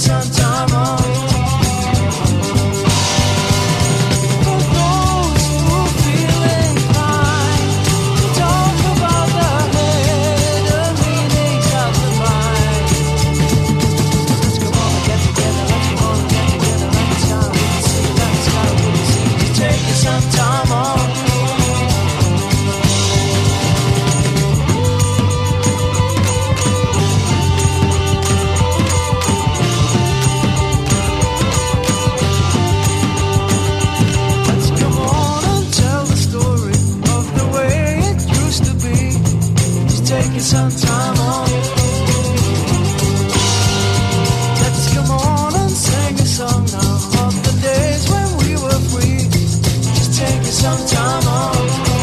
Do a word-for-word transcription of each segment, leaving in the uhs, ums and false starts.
some time off. For those who feel inclined to talk about the hidden meanings of the mind. Let's come on and get together, let's come on and get together, like the sky with the sea, like the sky with the sea. Just take some time off. Taking some time off. Let's come on and sing a song now of the days when we were free. Just taking some time off.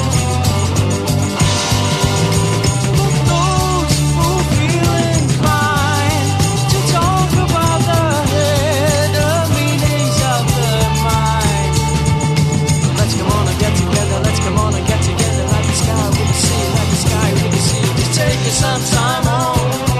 For those who feel inclined to talk about the hidden meanings of the mind. Let's come on and get together. Let's come on and get together like the sky with the sea, like the sky with the sea. Taking some time off.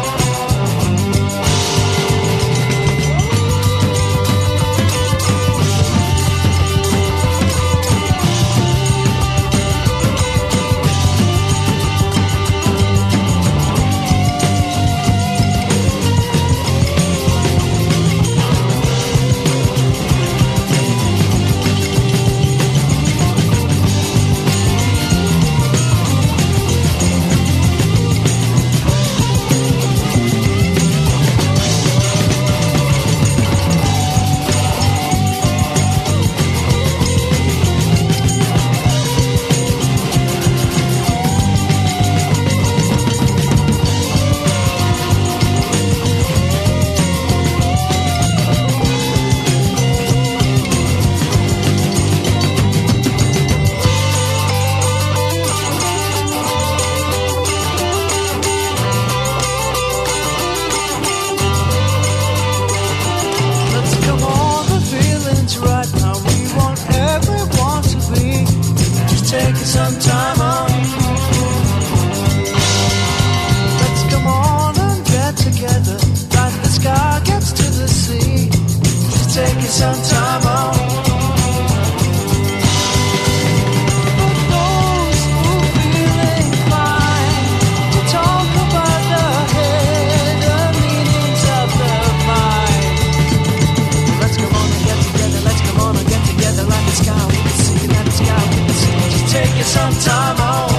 Taking some time off. Let's come on and get together like the sky gets to the sea. Just taking some time off. For those who feel inclined to talk about the hidden meanings of the mind. Let's come on and get together. Let's come on and get together like the sky with the sea, like the sky with the sea. Taking some time off.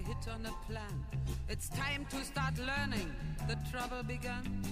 hit on a plan. It's time to start learning. The trouble begun.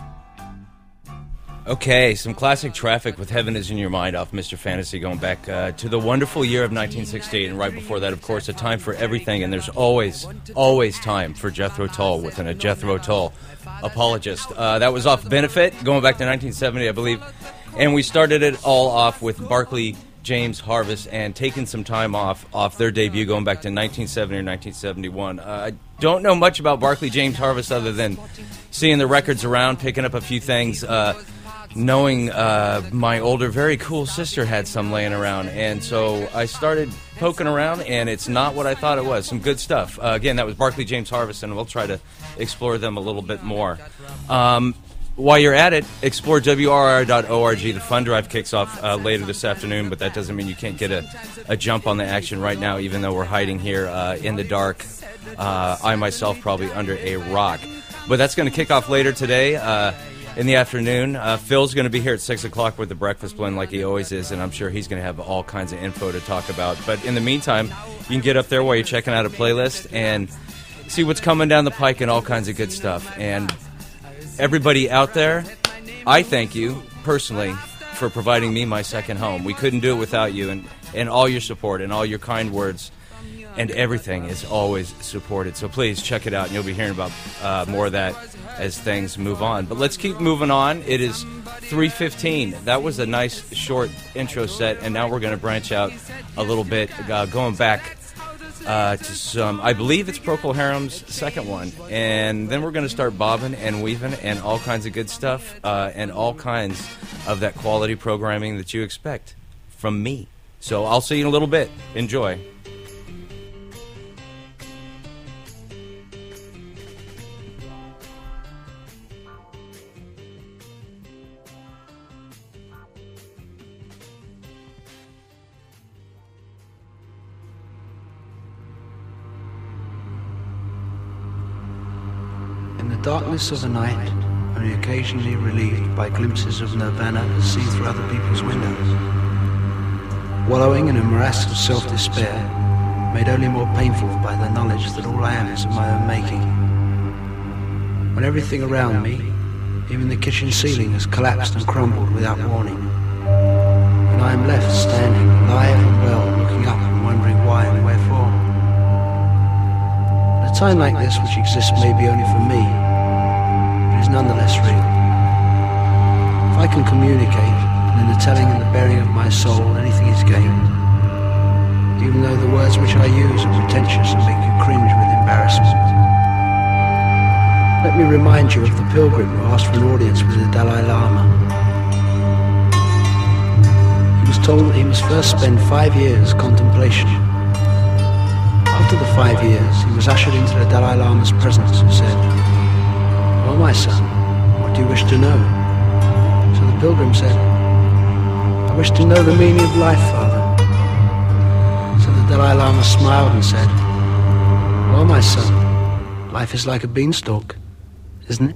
Okay, some classic Traffic with Heaven Is In Your Mind off Mister Fantasy, going back uh, to the wonderful year of nineteen sixty-eight, and right before that, of course, A Time for Everything, and there's always, always time for Jethro Tull within a Jethro Tull apologist. Uh, that was off Benefit, going back to nineteen seventy, I believe, and we started it all off with Barclay James Harvest and Taking Some Time Off off their debut going back to nineteen seventy or nineteen seventy-one. Uh, I don't know much about Barclay James Harvest other than seeing the records around, picking up a few things, uh, knowing uh, my older, very cool sister had some laying around. And so I started poking around, and it's not what I thought it was. Some good stuff. Uh, again, that was Barclay James Harvest, and we'll try to explore them a little bit more. Um, While you're at it, explore W R R dot org. The fund drive kicks off uh, later this afternoon, but that doesn't mean you can't get a, a jump on the action right now, even though we're hiding here uh, in the dark. Uh, I myself probably under a rock. But that's going to kick off later today uh, in the afternoon. Uh, Phil's going to be here at six o'clock with the Breakfast Blend like he always is, and I'm sure he's going to have all kinds of info to talk about. But in the meantime, you can get up there while you're checking out a playlist and see what's coming down the pike and all kinds of good stuff. And everybody out there, I thank you personally for providing me my second home. We couldn't do it without you, and, and all your support and all your kind words, and everything is always supported. So please check it out, and you'll be hearing about uh, more of that as things move on. But let's keep moving on. It is three fifteen. That was a nice short intro set, and now we're going to branch out a little bit, uh, going back Uh, to some, I believe it's Procol Harum's second one, and then we're going to start bobbing and weaving and all kinds of good stuff uh, and all kinds of that quality programming that you expect from me. So I'll see you in a little bit. Enjoy. The darkness of the night, only occasionally relieved by glimpses of nirvana seen through other people's windows. Wallowing in a morass of self-despair, made only more painful by the knowledge that all I am is of my own making. When everything around me, even the kitchen ceiling, has collapsed and crumbled without warning, and I am left standing alive and well, looking up and wondering why and wherefore. At a time like this, which exists maybe only for me, is nonetheless real. If I can communicate, and in the telling and the bearing of my soul anything is gained, even though the words which I use are pretentious and make you cringe with embarrassment. Let me remind you of the pilgrim who asked for an audience with the Dalai Lama. He was told that he must first spend five years contemplation. After the five years, he was ushered into the Dalai Lama's presence and said, "Oh, my son, what do you wish to know?" So the pilgrim said, "I wish to know the meaning of life, Father." So the Dalai Lama smiled and said, "Well, my son, life is like a beanstalk, isn't it?"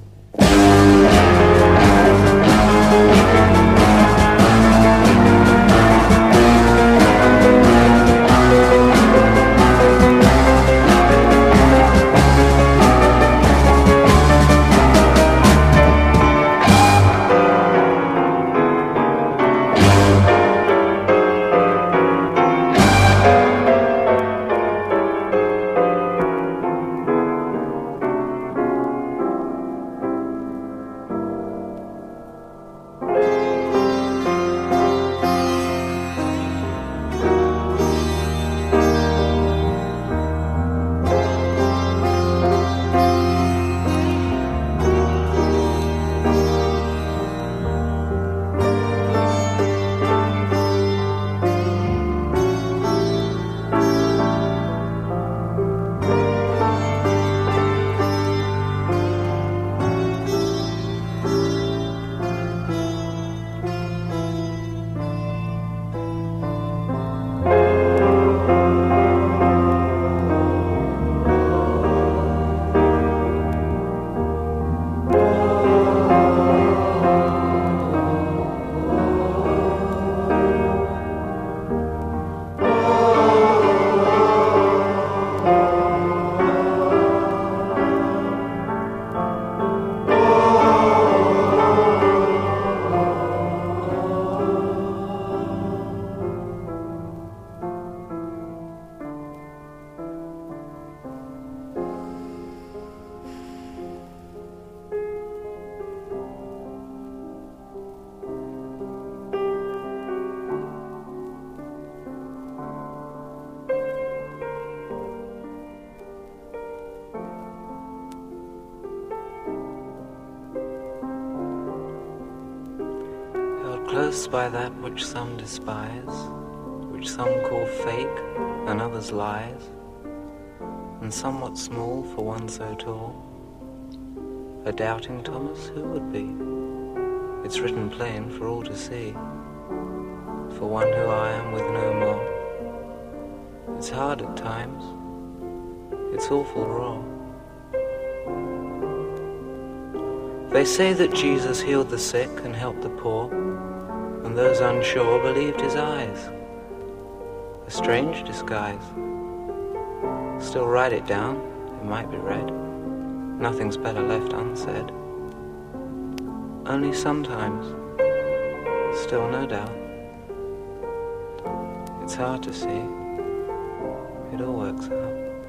Jealous by that which some despise, which some call fake and others lies, and somewhat small for one so tall. A doubting Thomas who would be? It's written plain for all to see, for one who I am with no more. It's hard at times, it's awful raw. They say that Jesus healed the sick and helped the poor, and those unsure believed his eyes. A strange disguise. Still write it down, it might be read. Nothing's better left unsaid. Only sometimes, still no doubt, it's hard to see. It all works out.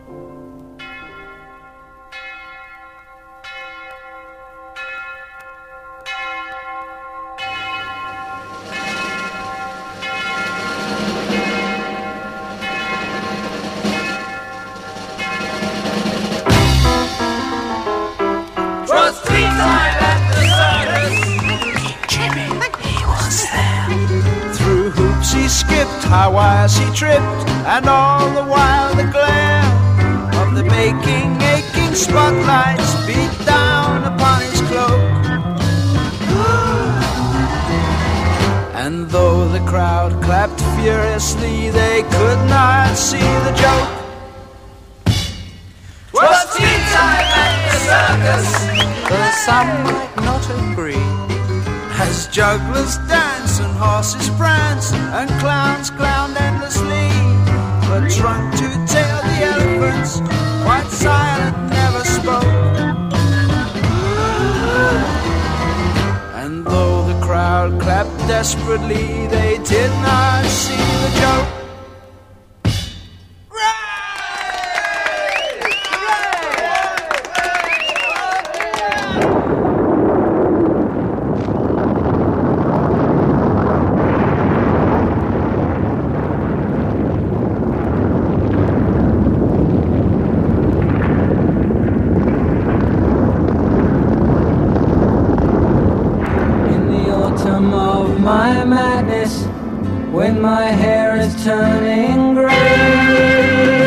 High wires he tripped, and all the while the glare of the baking, aching spotlights beat down upon his cloak. And though the crowd clapped furiously, they could not see the joke. 'Twas tea time at the circus, though some might not agree, as jugglers dance and horses prance and clowns clowned endlessly. But drunk to tail the elephants, quite silent, never spoke. And though the crowd clapped desperately, they did not see the joke. My madness, when my hair is turning grey,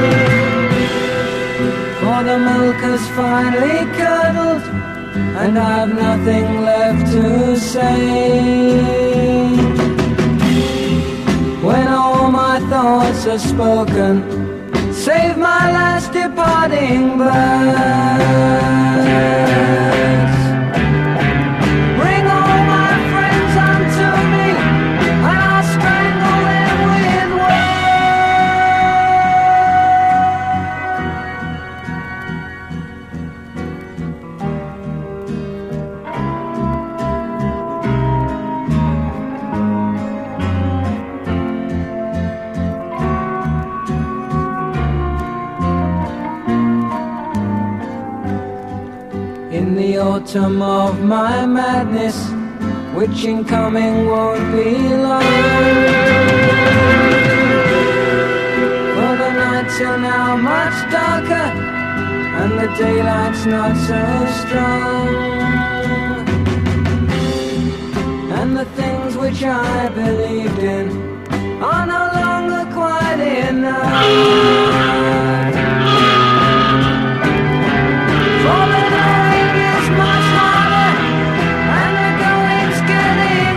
for the milk has finally curdled and I've nothing left to say. When all my thoughts are spoken, save my last departing birds. Bring all my friends unto me, and I'll strangle them with in the autumn of my madness, which in coming won't be long. For the nights are now much darker, and the daylight's not so strong. And the things which I believed in are no longer quite enough. For the going is much harder, and the going's getting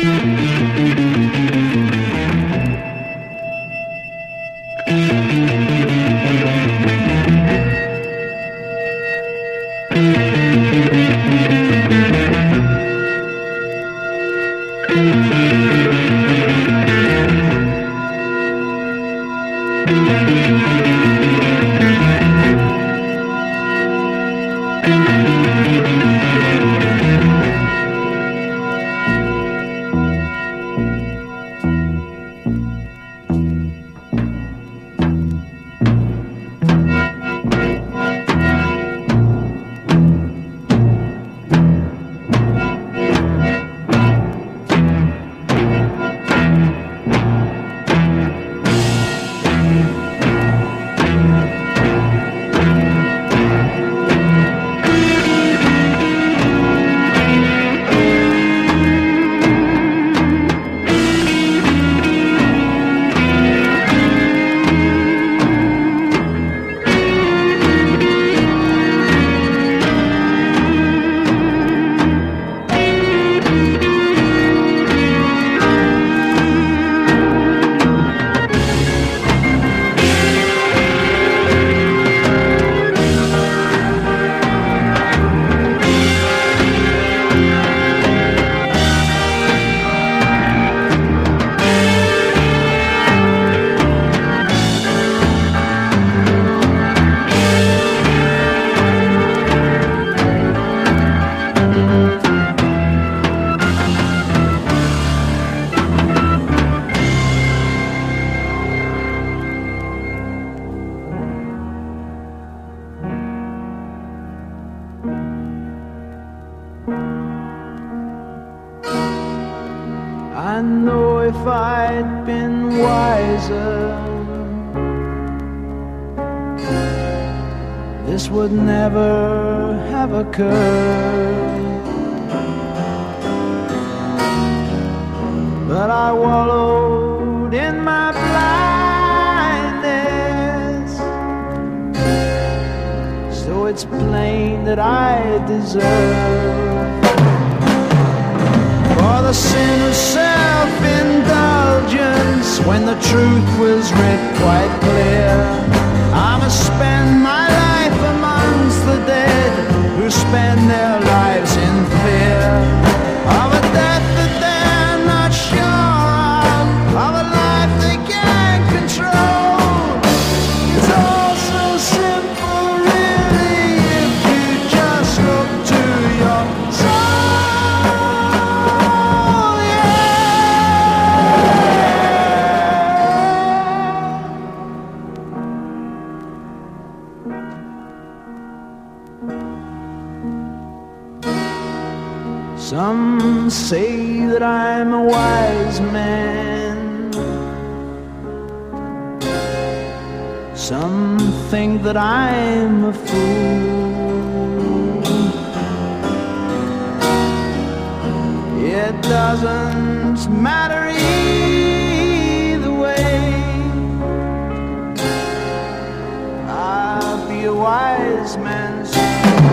I know if I'd been wiser, this would never have occurred. But I wallowed in my blindness, so it's plain that I deserve for the sin of self-indulgence, when the truth was writ quite clear. I must spend my life amongst the dead, who spend their lives in fear of a death that they're not sure of, of a life they can't control. It's all so simple, really, if you just look to your soul. Some say that I'm a wise man, some think that I'm a fool. It doesn't matter either way, I'll be a wise man's fool.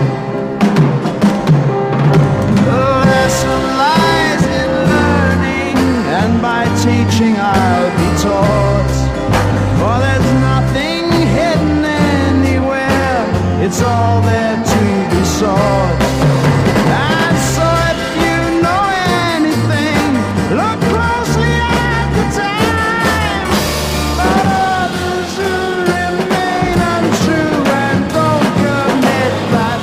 Lies in learning, and by teaching I'll be taught. For there's nothing hidden anywhere, it's all there to be sought. And so if you know anything, look closely at the time. But others who remain untrue and don't commit that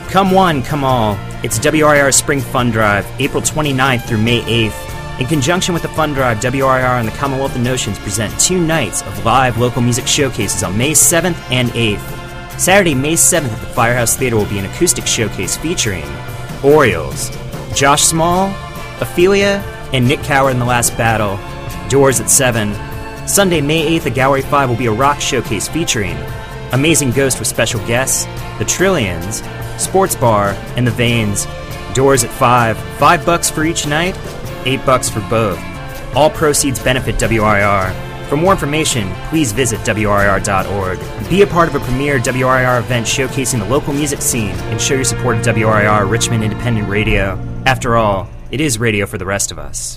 Come one, come all. It's W R I R Spring Fun Drive, April twenty-ninth through May eighth. In conjunction with the Fun Drive, W R I R and the Commonwealth of Notions present two nights of live local music showcases on May seventh and eighth. Saturday, May seventh at the Firehouse Theater will be an acoustic showcase featuring Orioles, Josh Small, Ophelia, and Nick Coward in the Last Battle. Doors at seven. Sunday, May eighth at Gallery five will be a rock showcase featuring Amazing Ghost with special guests, The Trillions, Sports Bar, and The Veins. Doors at five. Five bucks for each night, eight bucks for both. All proceeds benefit W R I R. For more information, please visit W R I R dot org. Be a part of a premier W R I R event showcasing the local music scene and show your support of W R I R, Richmond Independent Radio. After all, it is radio for the rest of us.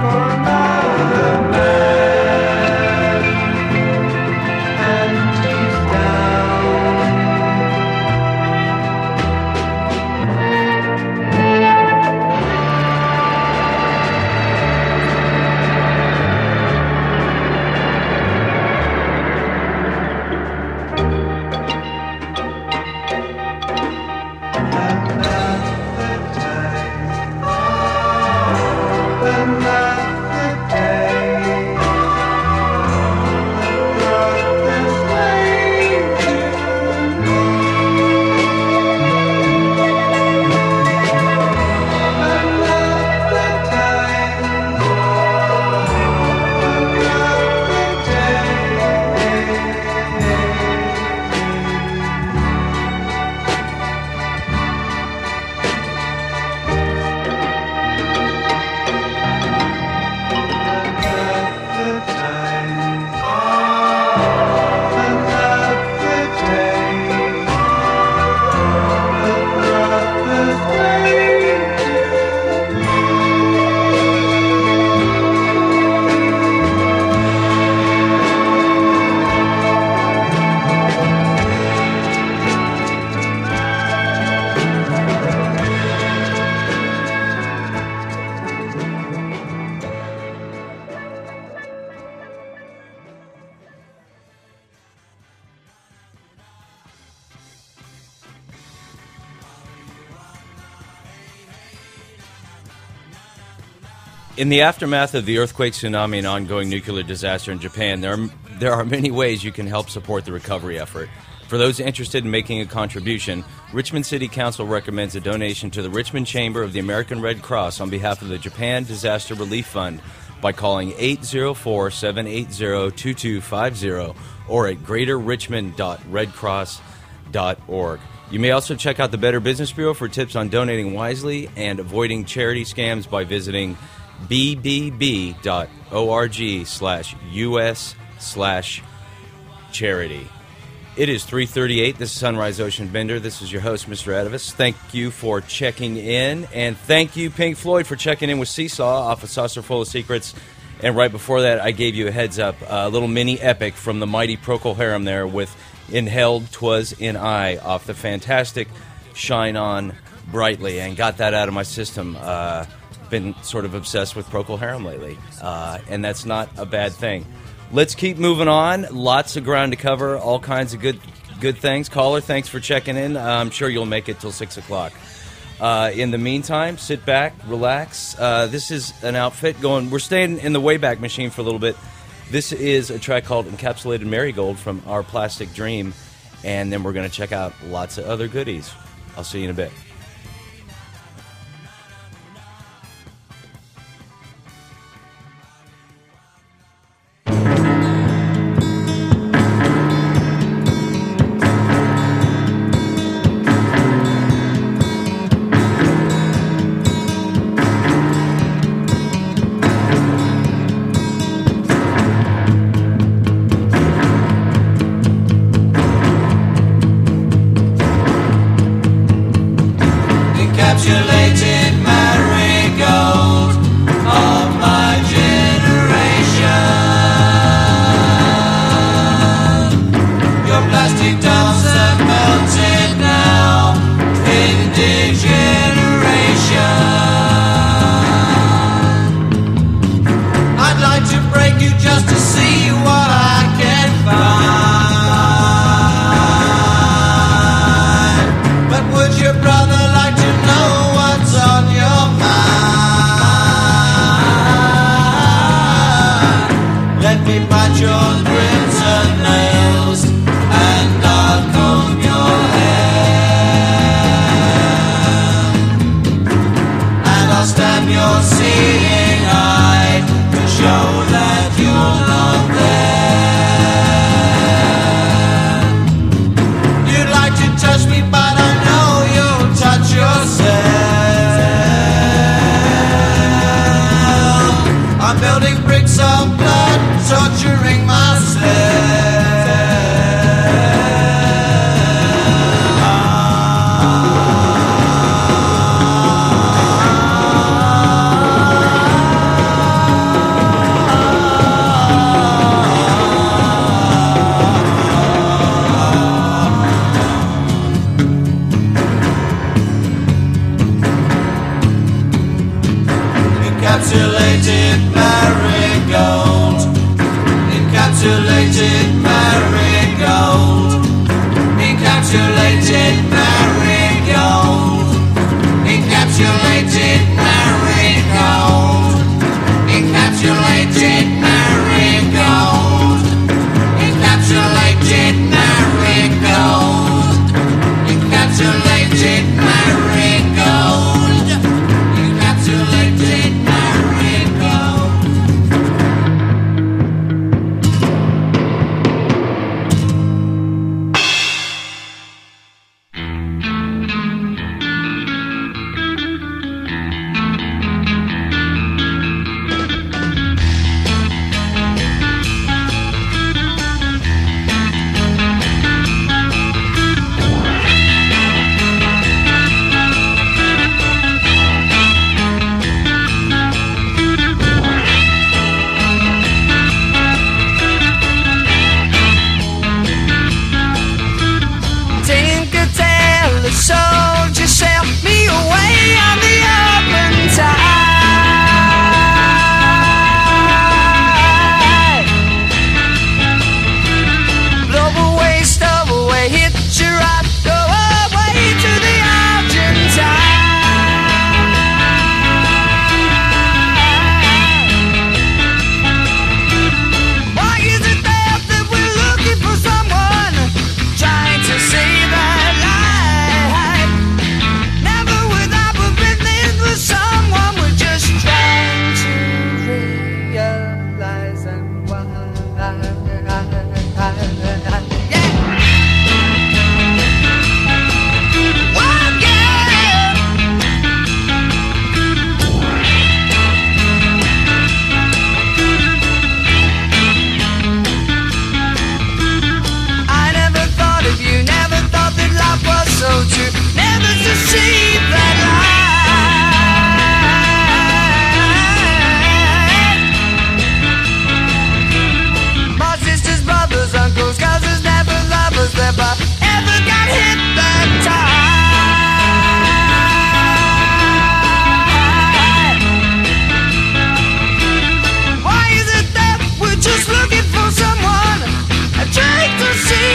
And he's In the aftermath of the earthquake, tsunami, and ongoing nuclear disaster in Japan, there are, there are many ways you can help support the recovery effort. For those interested in making a contribution, Richmond City Council recommends a donation to the Richmond Chamber of the American Red Cross on behalf of the Japan Disaster Relief Fund by calling eight zero four, seven eight zero, two two five zero or at greater richmond dot red cross dot org. You may also check out the Better Business Bureau for tips on donating wisely and avoiding charity scams by visiting b b b dot org slash us slash charity. It is three thirty-eight. This is Sunrise Ocean Bender. This is your host, Mister Edivis. Thank you for checking in, and thank you, Pink Floyd, for checking in with Seesaw off of Saucer Full of Secrets. And right before that, I gave you a heads up, a little mini epic from the mighty Procol Harum there with Inhaled 'Twas in I off the fantastic Shine On Brightly, and got that out of my system. Uh, been sort of obsessed with Procol Harum lately, uh, and that's not a bad thing. Let's keep moving on. Lots of ground to cover. All kinds of good good things. Caller, thanks for checking in. I'm sure you'll make it till six o'clock. Uh, in the meantime, sit back, relax. Uh, this is an outfit going... We're staying in the Wayback Machine for a little bit. This is a track called Encapsulated Marigold from Our Plastic Dream. And then we're going to check out lots of other goodies. I'll see you in a bit. Encapsulated marigold of my generation. Your plastic dolls have melted now in degeneration. I'd like to break you just to see what I can find. But would your brother like to know what's on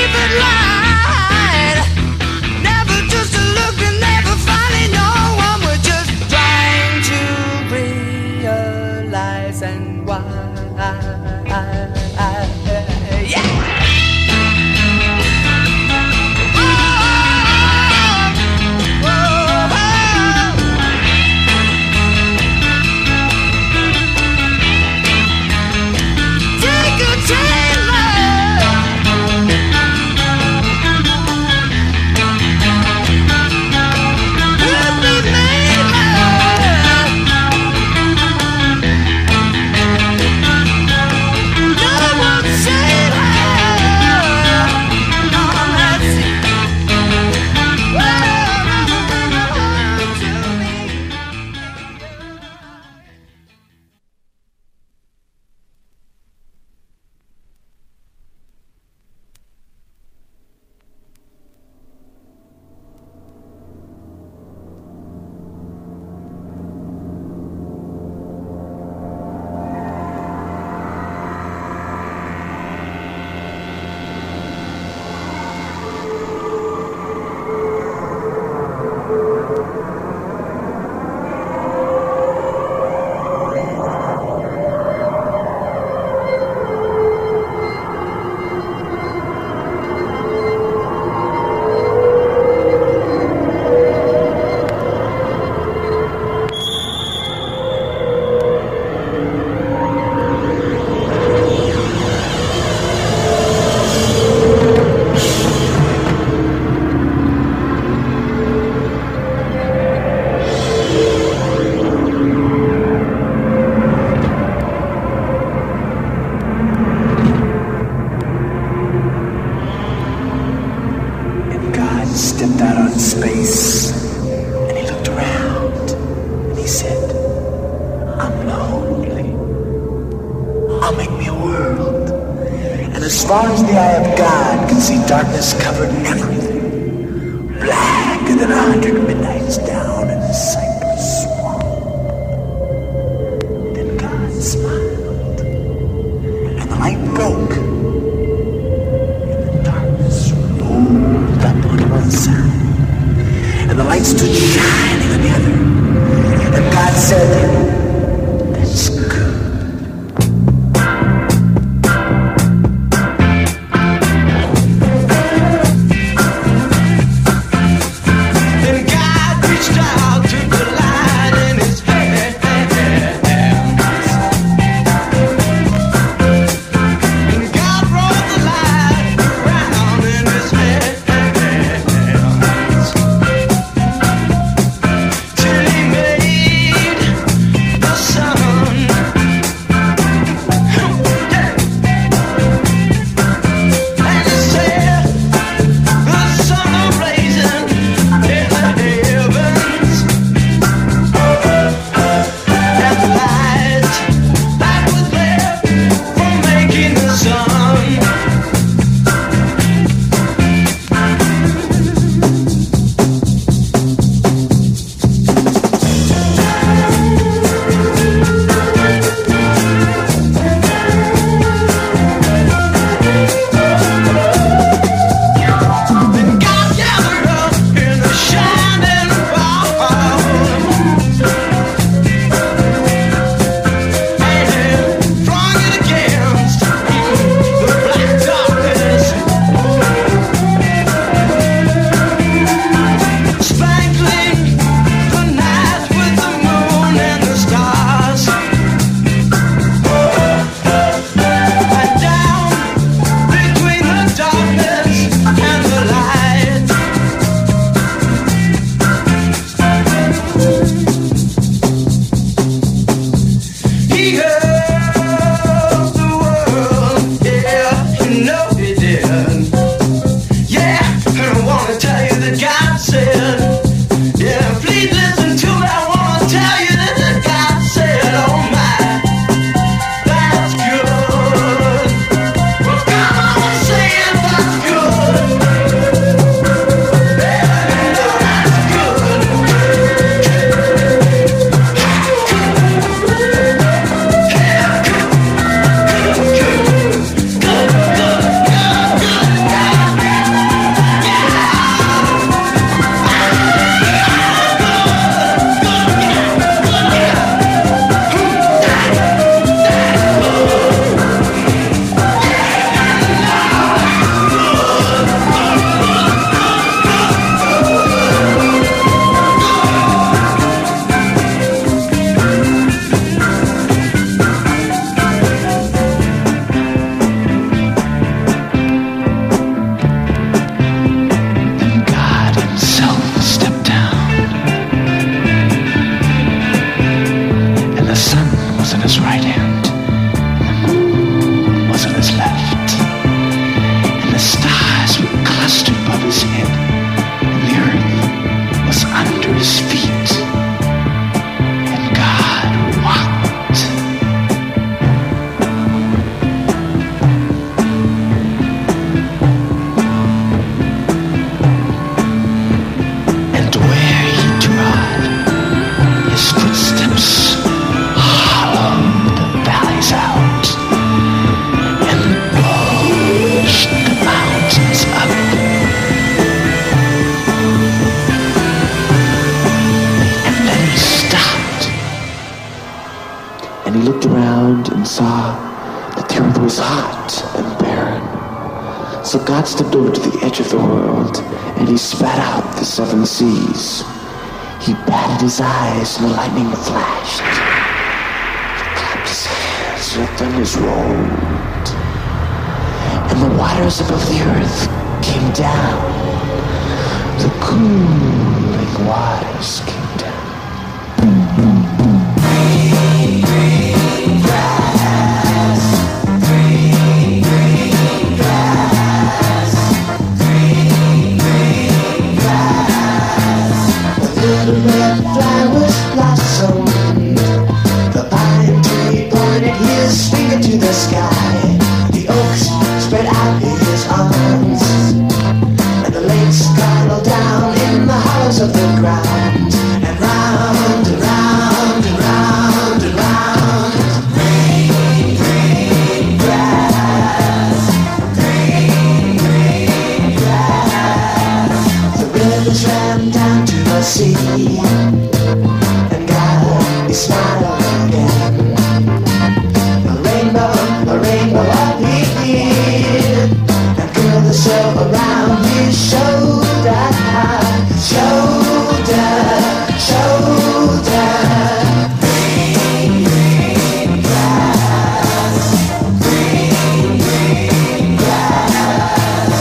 as far as the eye of God can see, darkness covered everything, blacker than a hundred midnights down in a cypress swamp. Then God smiled, and the light broke, and the darkness rolled up on one side, and the light stood shining on the other. And God said, "That's good." saw that the earth was hot and barren. So God stepped over to the edge of the world, and he spat out the seven seas. He batted his eyes, and the lightning flashed. He clapped his hands, and the thunders rolled. And the waters above the earth came down. The cooling waters came down. Green, green grass. Green, green grass. Green, green grass. The little red flowers blossomed. The pine tree pointed his finger to the sky. The oaks spread out his arms. And the lakes cuddled down in the hollows of the ground. And round and round and round and round. Green, green grass. Green, green grass. The rivers ran down to the sea. And God, he smiled again. A rainbow, a rainbow appeared. And curled herself around his shoulder, shoulder, shoulder. Green, green grass. Green, green grass.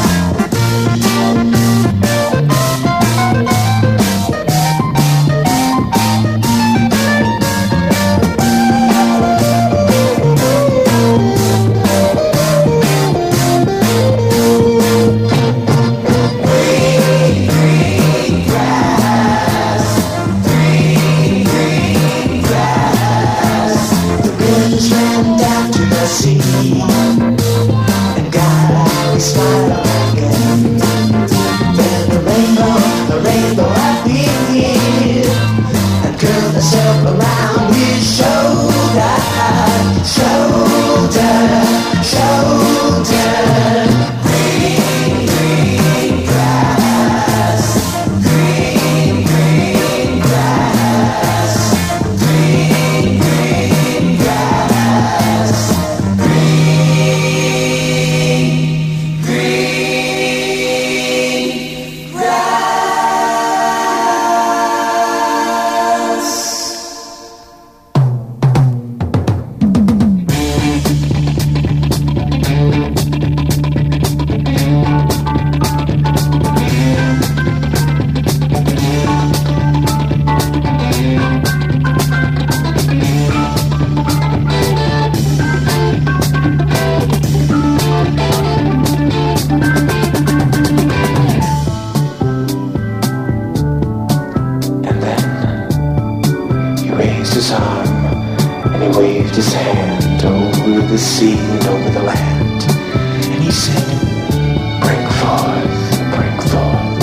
His arm, and he waved his hand over the sea and over the land, and he said, bring forth, bring forth.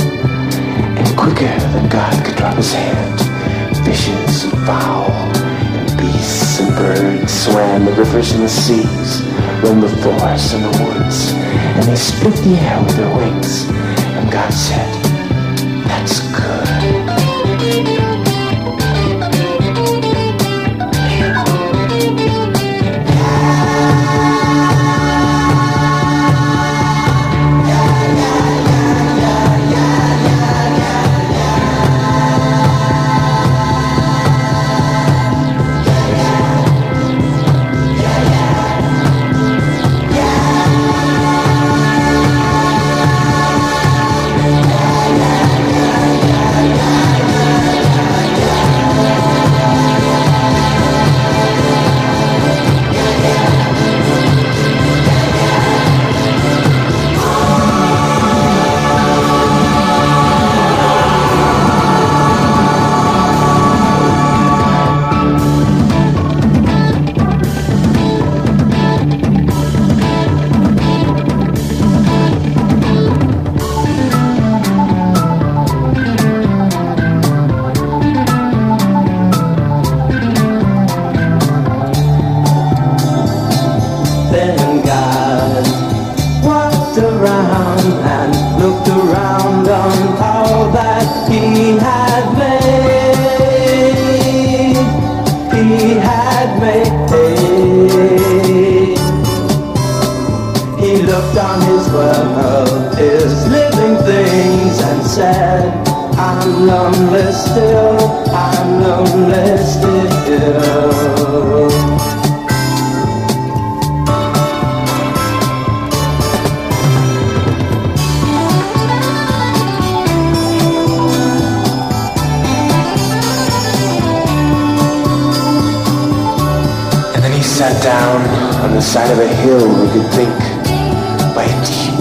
And quicker than God could drop his hand, fishes and fowl, and beasts and birds swam the rivers and the seas, roamed the forests and the woods, and they split the air with their wings, and God said, that's good. living things and said, I'm lonely still, I'm lonely still. Sat down on the side of a hill we could think by a deep,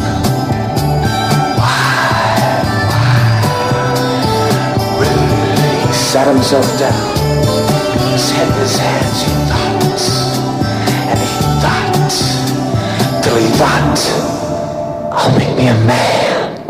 wide, wide river. He sat himself down, his head in his hands, he thought, and he thought, till he thought, I'll make me a man.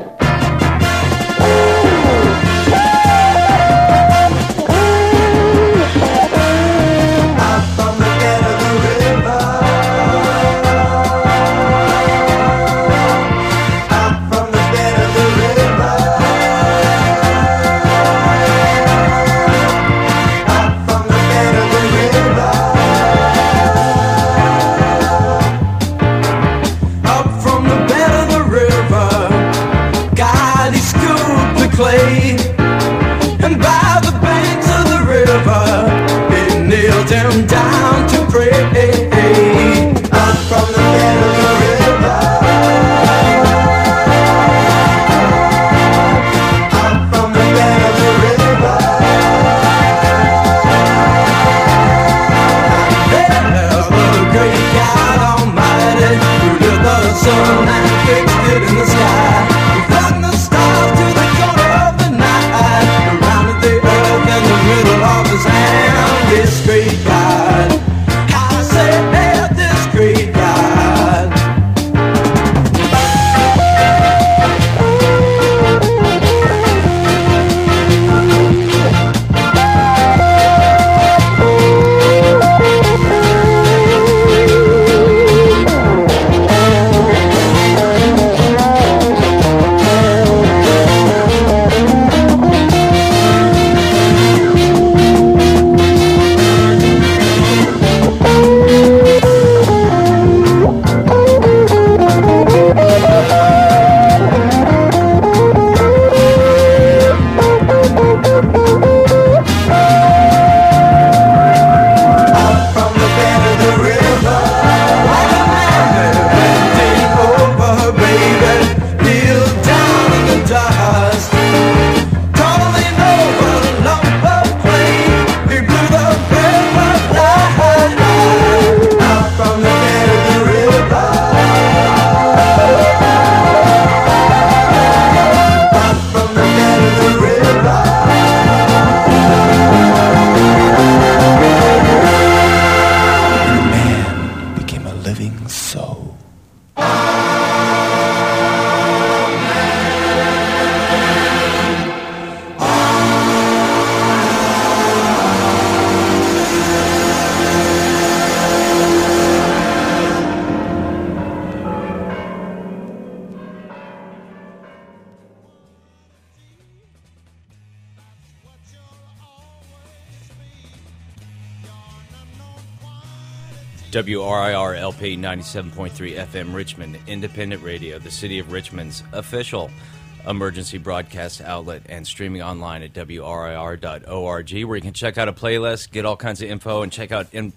Him down to pray up from the bed of the river, up from the bed of the river. There, the great God Almighty, who lit the sun and fixed it in the sky, who flung the stars to the corner of the night, and rounded the earth in the middle of his hand. This great God, I say, hey, this great God. W R I R L P ninety-seven point three F M Richmond, independent radio, the city of Richmond's official emergency broadcast outlet, and streaming online at W R I R dot org, where you can check out a playlist, get all kinds of info, and check out... In-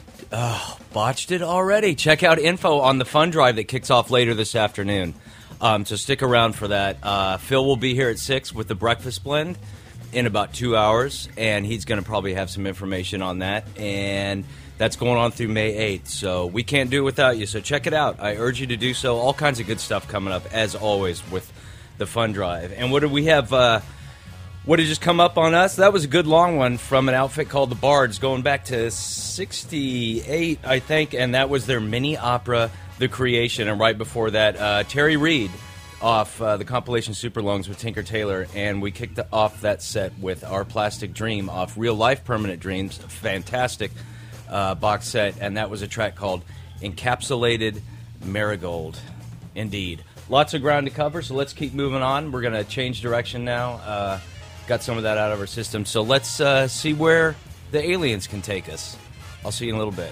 oh, botched it already. Check out info on the fun drive that kicks off later this afternoon. Um, so stick around for that. Uh, Phil will be here at six with the breakfast blend in about two hours, and he's going to probably have some information on that. And... that's going on through May eighth, so we can't do it without you. So check it out. I urge you to do so. All kinds of good stuff coming up, as always, with the Fun Drive. And what did we have? Uh, what did just come up on us? That was a good long one from an outfit called the Bards, going back to sixty-eight, I think, and that was their mini opera, The Creation. And right before that, uh, Terry Reid off uh, the compilation Super Lungs with Tinker Tailor, and we kicked off that set with Our Plastic Dream off Real Life Permanent Dreams. Fantastic Uh, box set, and that was a track called Encapsulated Marigold. Indeed. Lots of ground to cover, so let's keep moving on. We're going to change direction now. Uh, got some of that out of our system, so let's uh, see where the aliens can take us. I'll see you in a little bit.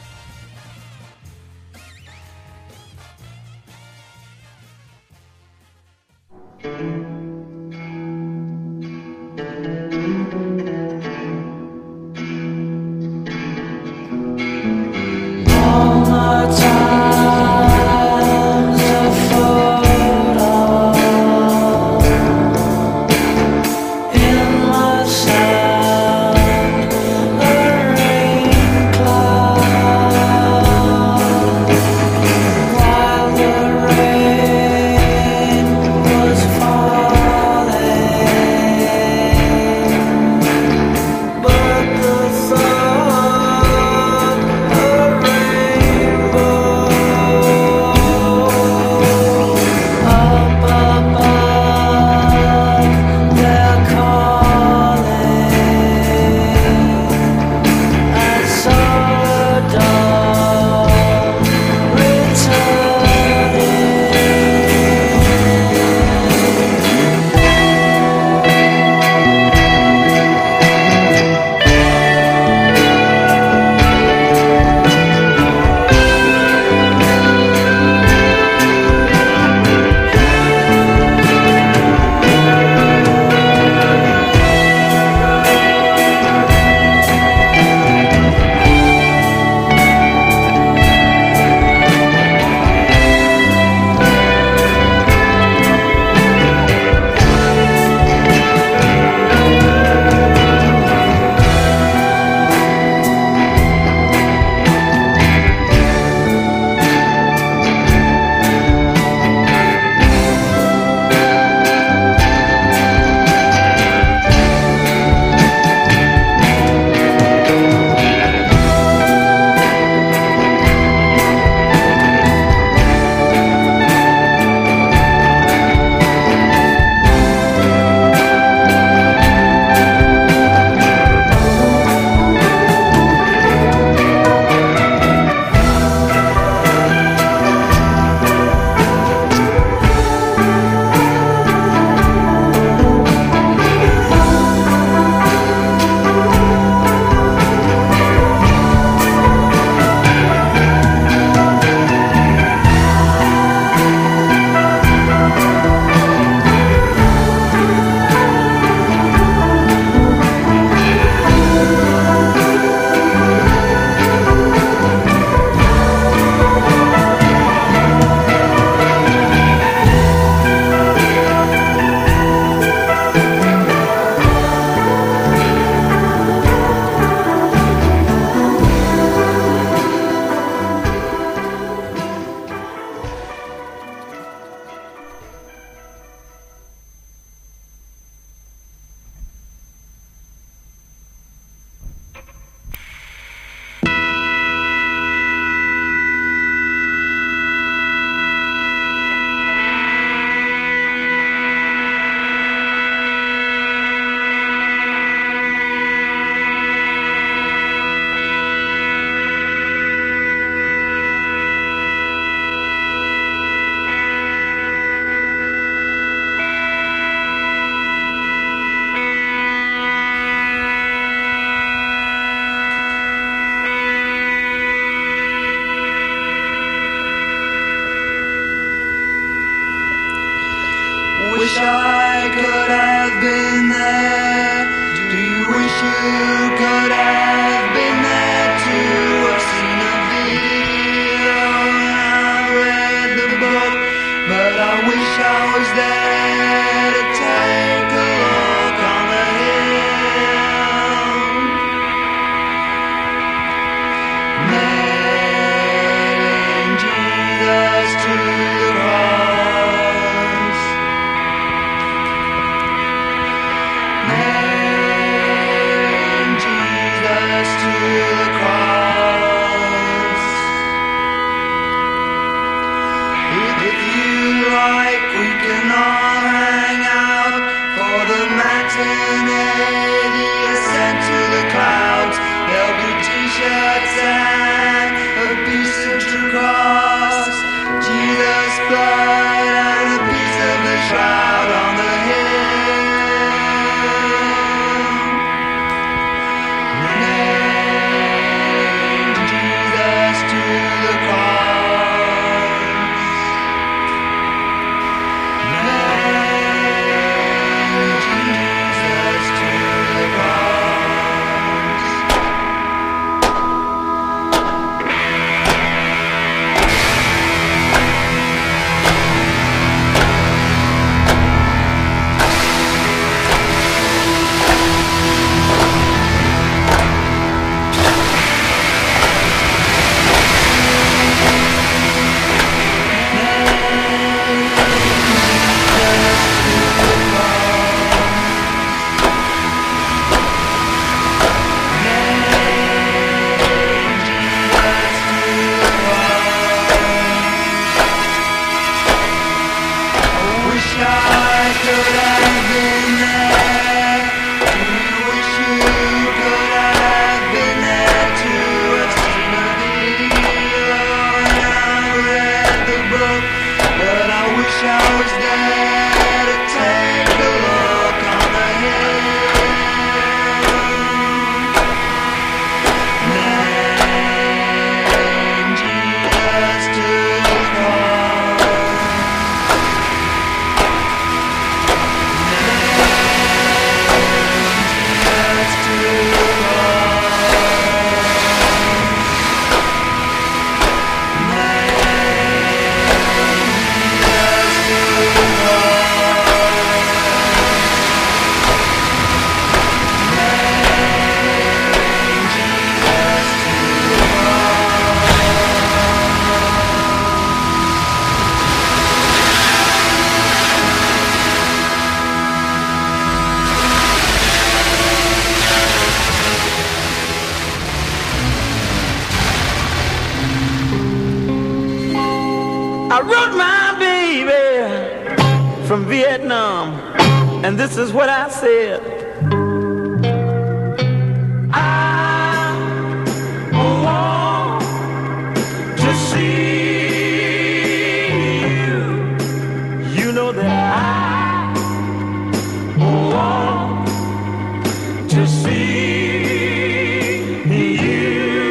wish I could have been there? Do you wish you could have been there to have seen a video? I read the book, but I wish I was there to take a look on the hill. Nailing Jesus to the cross. Nailing Jesus to the cross. If you like, we can all hang out for the matinee, the ascent to the clouds. There'll be t-shirts and a piece of true cross, Jesus' blood and a piece of the shroud on the hill. Nailing Jesus to the cross. Nailing Jesus to the cross. Wish I could have been there. Do you wish you could have been there to have seen the video? And I read the book, but I wish I was there to take a look on the hill. Nailing Jesus to the cross. I wrote my baby from Vietnam, and this is what I said. I want to see you. You know that I want to see you.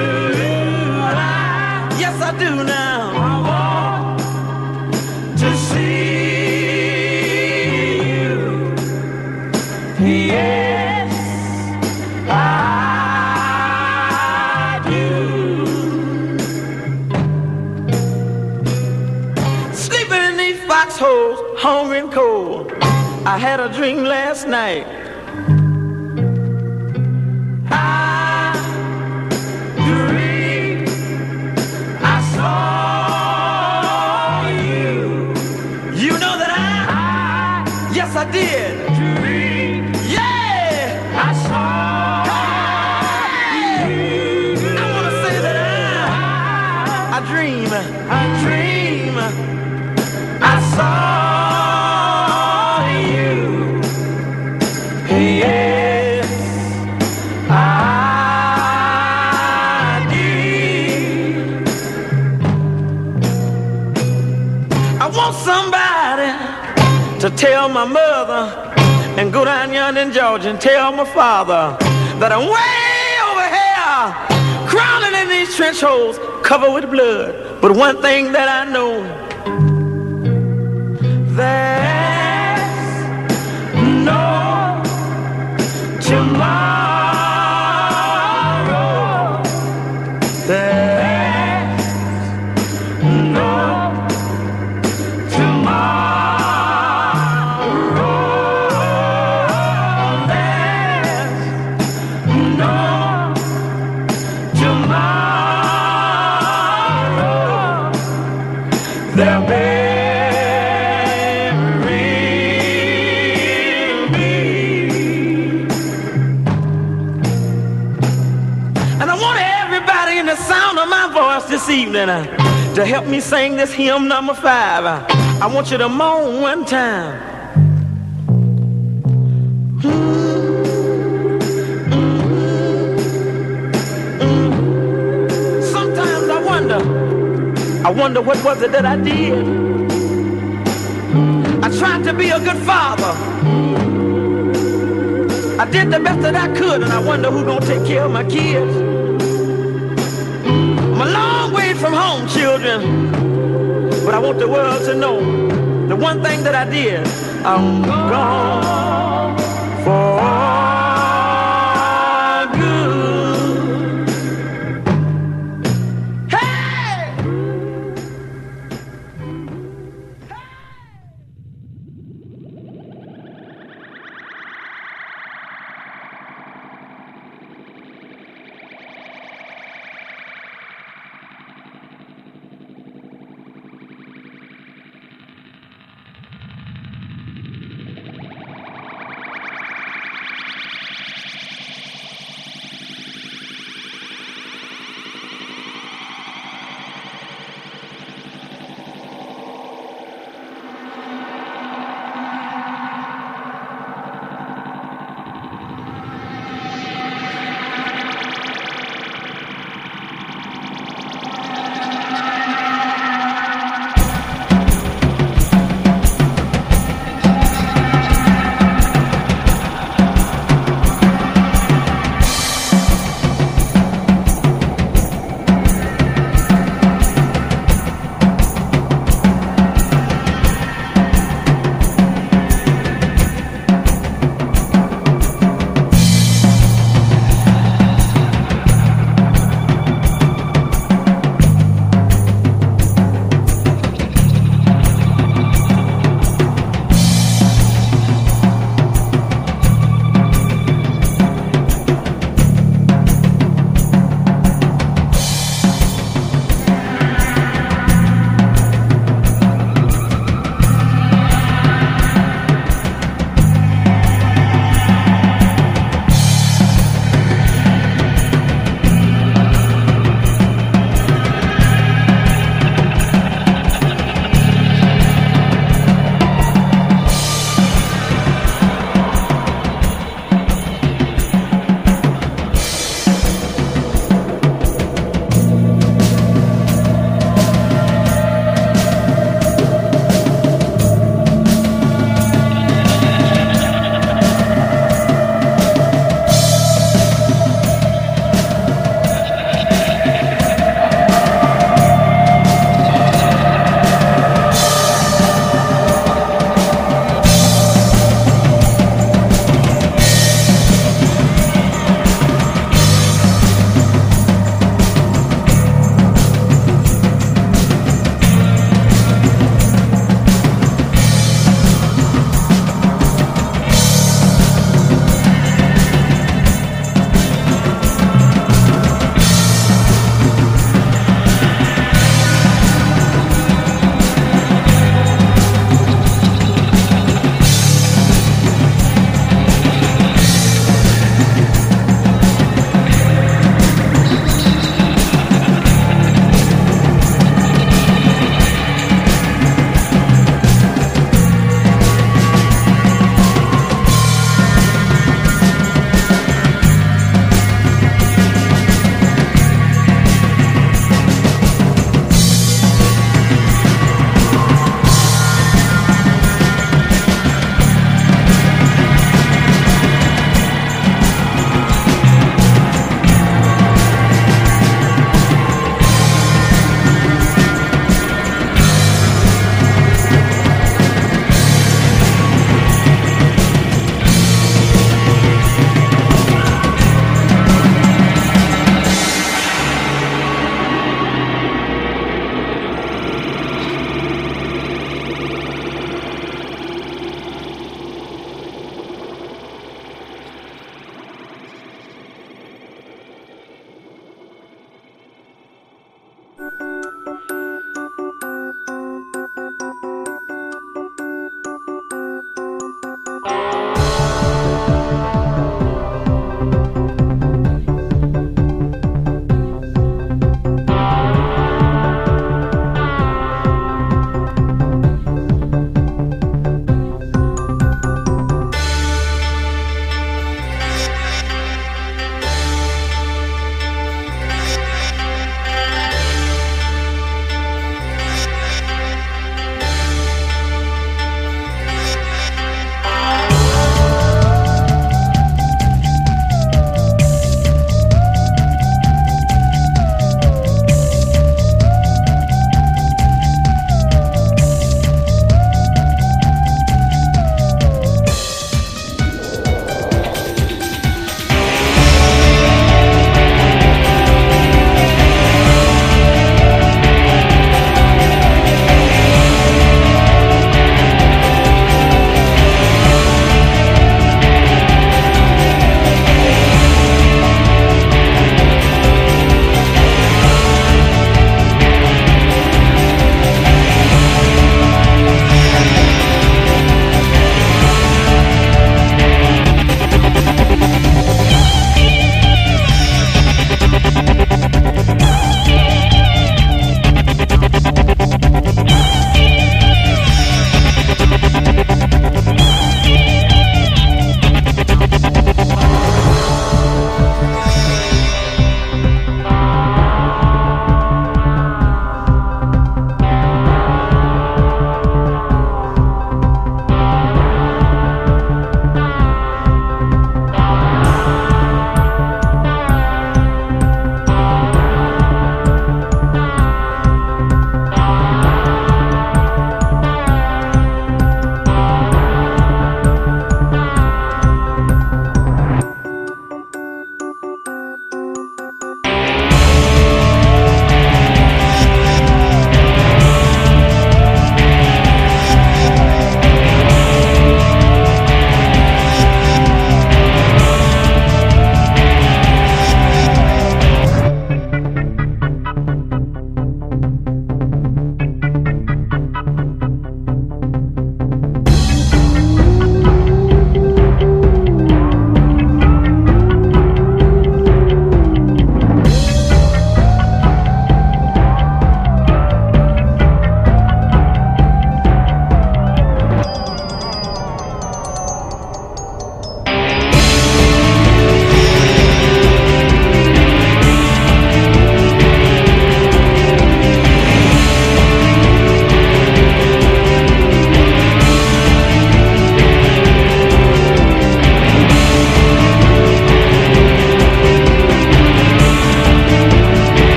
I- Yes, I do now. I want to see you. Yes, I do. Sleeping in these foxholes, hungry and cold. I had a dream last night. I dreamed I saw you. You know that I, yes I did. Yeah, I saw you. I wanna say that I, I dream, I dream, I saw you. Yes, I did. I want somebody to tell my mother and go down yonder in Georgia and tell my father that I'm way over here, crawling in these trench holes covered with blood. But one thing that I know, that this evening uh, to help me sing this hymn number five. Uh, I want you to moan one time. Sometimes I wonder, I wonder what was it that I did. I tried to be a good father. I did the best that I could, and I wonder who's gonna take care of my kids. I'm a long way from home, children, but I want the world to know the one thing that I did. I'm gone for good. Hey!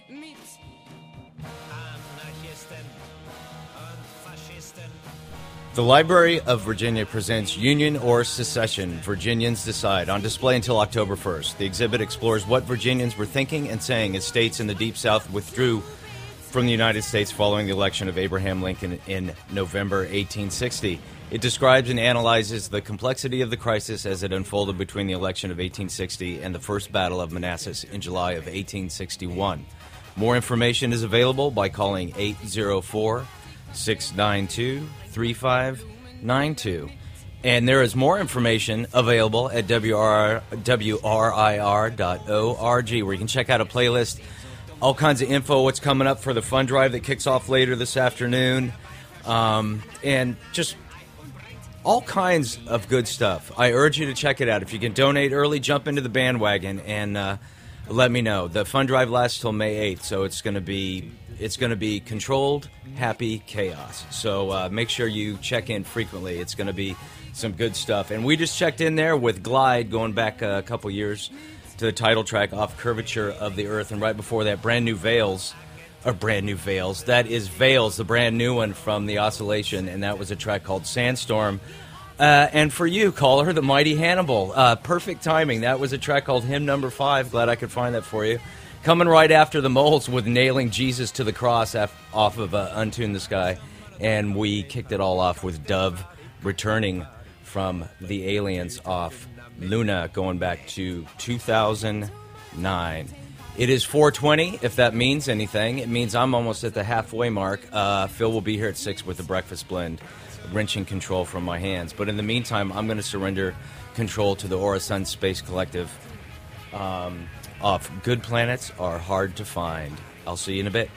The Library of Virginia presents Union or Secession, Virginians Decide, on display until October first. The exhibit explores what Virginians were thinking and saying as states in the Deep South withdrew from the United States following the election of Abraham Lincoln in November eighteen sixty. It describes and analyzes the complexity of the crisis as it unfolded between the election of eighteen sixty and the First Battle of Manassas in July of eighteen sixty-one. More information is available by calling eight oh four, six nine two, three five nine two. And there is more information available at W R I R dot org, where you can check out a playlist, all kinds of info, what's coming up for the fund drive that kicks off later this afternoon, um, and just all kinds of good stuff. I urge you to check it out. If you can donate early, jump into the bandwagon and uh, let me know. The fund drive lasts till May eighth, so it's going to be it's going to be controlled, happy chaos. So uh, make sure you check in frequently. It's going to be some good stuff. And we just checked in there with Glide, going back a couple years to the title track off Curvature of the Earth, and right before that, brand new Veils, or brand new Veils. That is Veils, the brand new one from the Oscillation, and that was a track called Sandstorm. Uh, and for you, caller, the Mighty Hannibal, uh, perfect timing. That was a track called Hymn Number Five. Glad I could find that for you. Coming right after the Moles with Nailing Jesus to the Cross af- off of uh, Untune the Sky, and we kicked it all off with Dove returning from the Aliens off Luna, going back to two thousand nine. It is four twenty, if that means anything. It means I'm almost at the halfway mark. Uh, Phil will be here at six with the Breakfast Blend, wrenching control from my hands. But in the meantime, I'm going to surrender control to the Aura Sun Space Collective um, off Good Planets Are Hard to Find. I'll see you in a bit.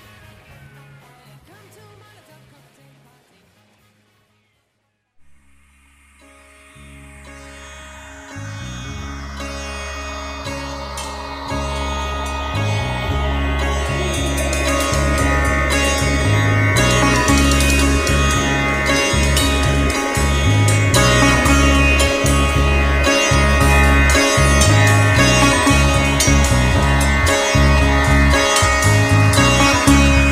Thank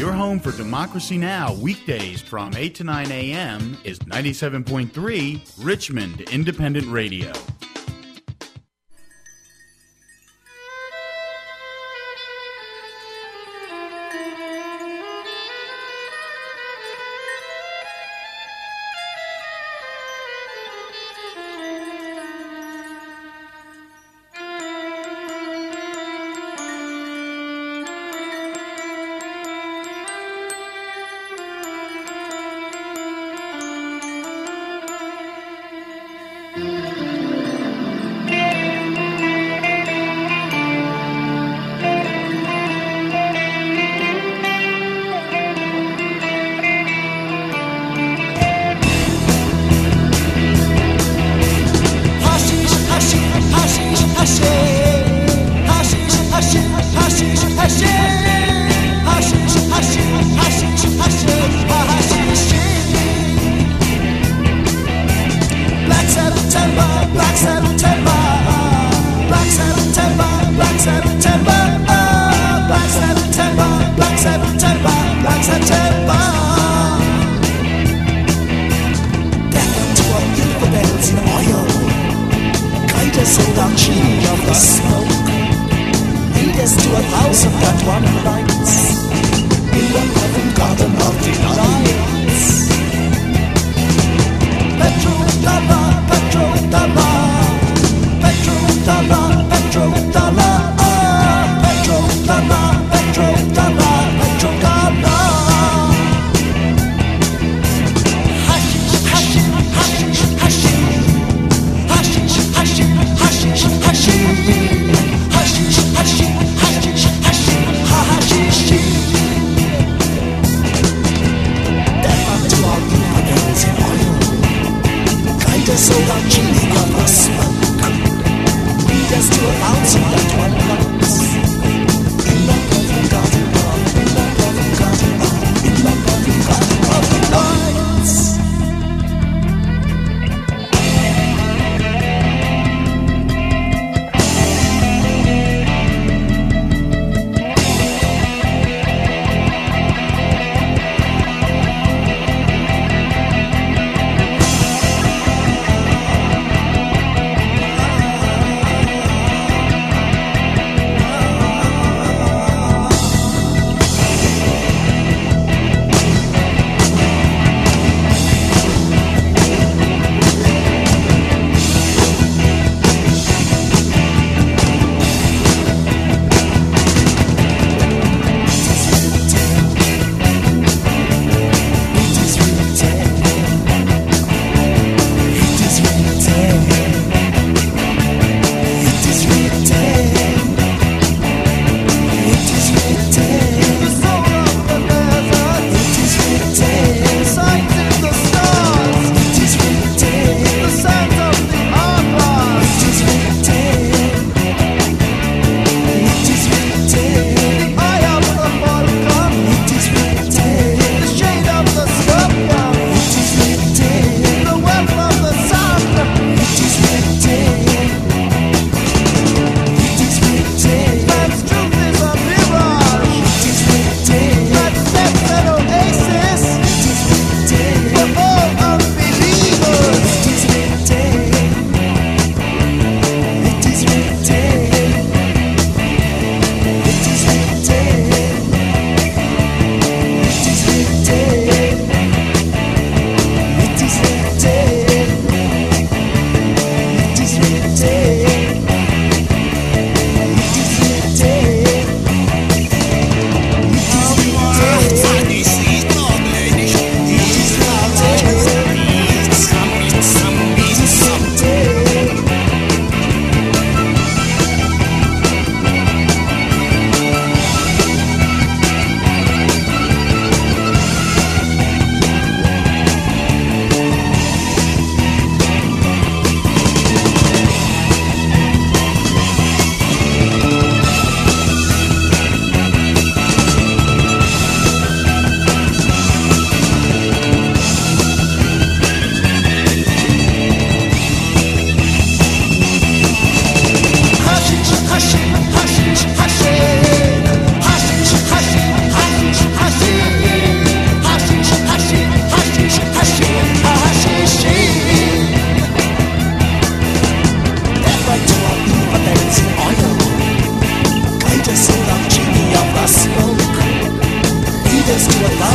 Your home for Democracy Now! Weekdays from eight to nine a.m. is ninety-seven point three Richmond Independent Radio.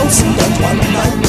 see that one night.